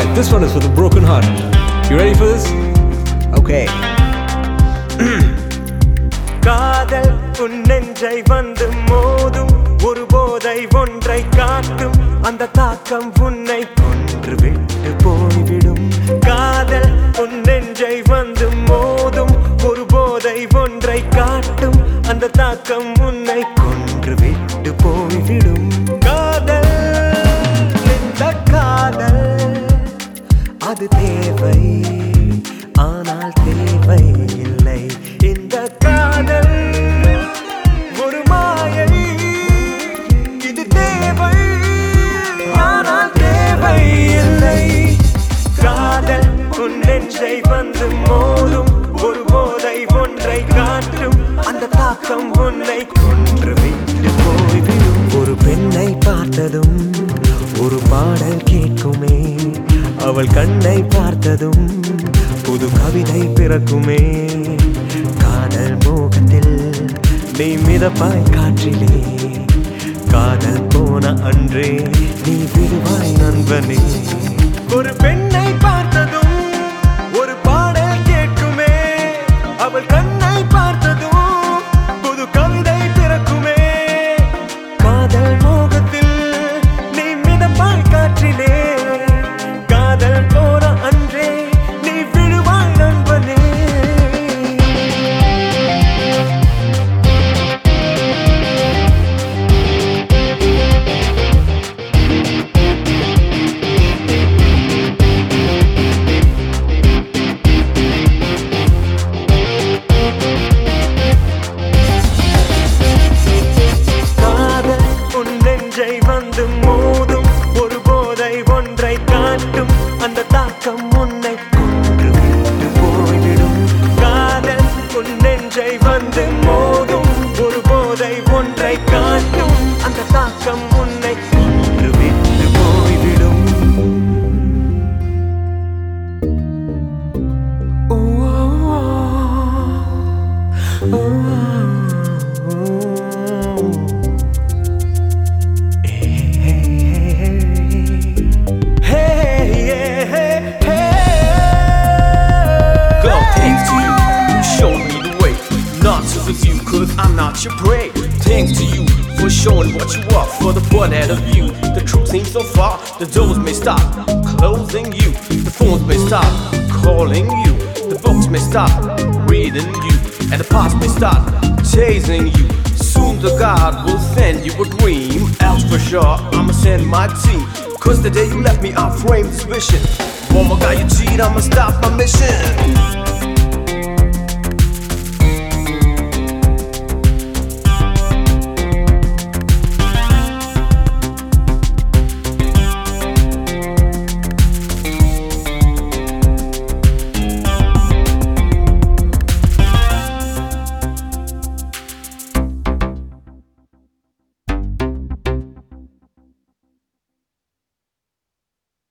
Alright, this one is for the broken heart. You ready for this? Okay. காதல் உன் நெஞ்சை வந்து மோதும் ஒரு போதை ஒன்றை காட்டும் அந்த தாக்கம் உன்னை கொன்று விட்டு போய்விடும் காதல் உன் நெஞ்சை வந்து மோதும் ஒரு போதை ஒன்றை காட்டும் அந்த தாக்கம் உன்னை கொன்று விட்டு போய்விடும் காதல் இந்த காதல் அது தேவை ஆனால் தேவை இல்லை இந்த காதல் ஒரு மாயை இது தேவை ஆனால் தேவை இல்லை காதல் உன் நெஞ்சை வந்து மோதும் ஒரு போதை ஒன்றை காட்டும் அந்த தாக்கம் உன்னை கொன்று விட்டு போய்விடும் ஒரு பெண்ணை பார்த்ததும் ஒரு பாடல் கேட்குமே அவள் கண்ணை பார்த்ததும் புது கவிதை பிறக்குமே காதல் மோகத்தில் நீ மிதப்பாய் காற்றிலே காதல் போன அன்றே நீ விடுவாய் நண்பனே ஒரு பெண்ணை பார்த்ததும் ஒரு பாடல் கேட்குமே அவள் கண்ணை பார்த்ததும் புது கவிதை பிறக்குமே காதல் மோகத்தில் நீ மிதப்பாய் காற்றிலே காதல் போன அன்றே நீ விடுவாய் நண்பனே காதல் உன் நெஞ்சை வந்து மோதும் ஒரு போதை ஒன்றை காட்டும் அந்த தாக்கம் உன்னை கொன்று விட்டு போய்விடும் காதல் உன் நெஞ்சை வந்து மோதும் ஒரு போதை ஒன்றை காட்டும் அந்த தாக்கம் உன்னை கொன்று விட்டு போய்விடும் Cause I'm not your prey. Thanks to you for showing what you are. For the point out of view, the truth seems so far. The doors may stop closing you, the phones may stop calling you, the books may stop reading you, and the past may start chasing you. Soon the God will send you a dream. Else for sure I'ma send my team. Cause the day you left me I framed this vision. One more guy you cheat, I'ma stop my mission.